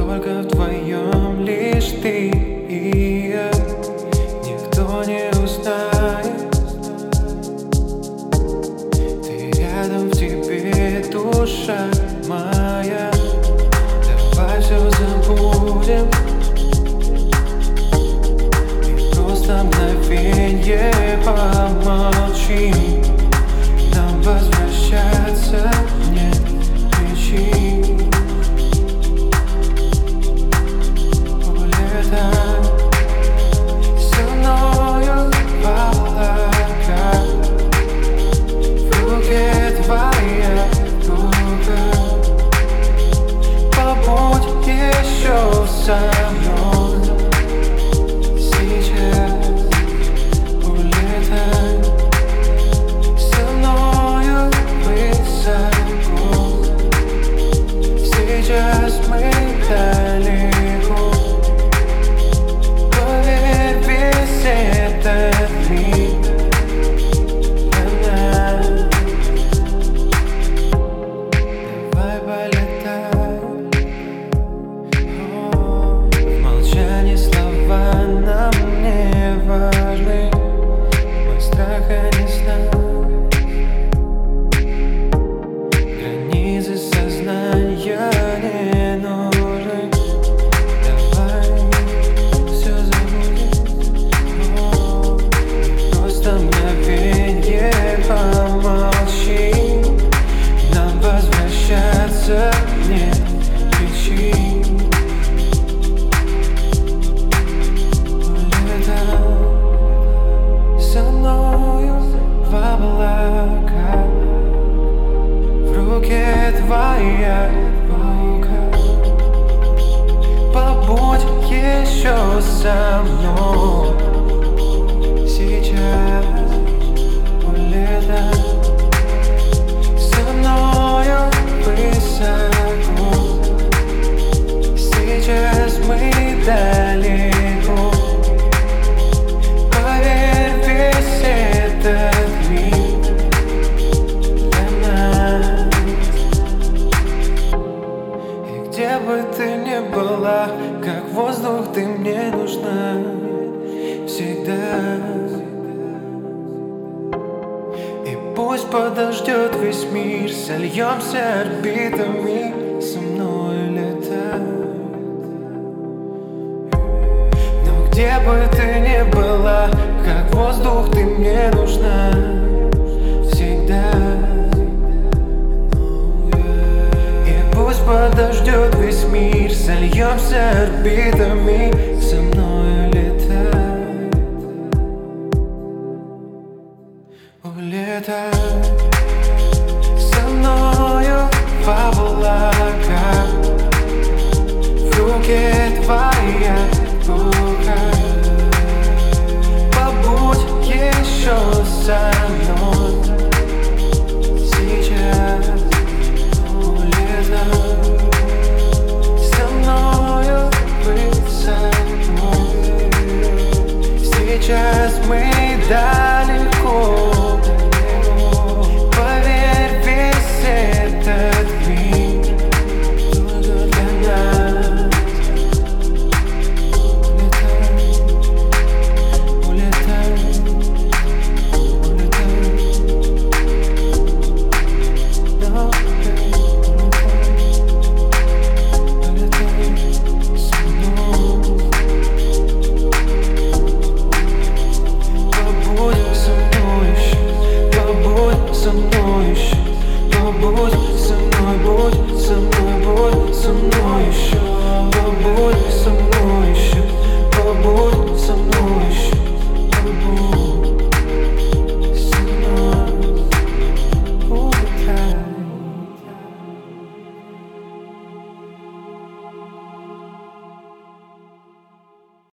Только вдвоем лишь ты и я. Никто не узнает. Ты рядом, в тебе душа моя. Давай все забудем и просто мгновенье помолчим. Нам возвращаться нет причин. Улетай со мною в облака. В руке твоя рука. Побудь еще со мной сейчас. Улетай со мною высоко. Сейчас мы далеко. Поверь, весь этот мир для нас. Давай полетай. В молчании слова нам не важны. Мой страх не знает границы сознания не нужны. Давай все забудем. Просто мгновенье помолчи. Нам возвращаться нет причин. Улетай со мною в облака. В руке твоя рука. Побудь еще со мной сейчас. Улетай со мною высоко. Сейчас мы далеко. Поверь, весь этот мир для нас. И где бы ты ни была, как воздух ты мне нужна всегда. И пусть подождет весь мир, сольемся орбитами, со мной летай. Но где бы ты ни была, как воздух ты мне нужна всегда. И пусть подождет весь мир, сольемся орбитами, со мной летай. Улетай со мною в облака. В руке твоя рука. Побудь еще со мной сейчас. Улетай со мною высоко. Сейчас мы далеко. Поверь, весь этот мир для нас. Улетай, улетай, улетай. No, улетай со мной. Побудь со мной еще, побудь со мной еще. Побудь со мной, будь со мной, будь со мной.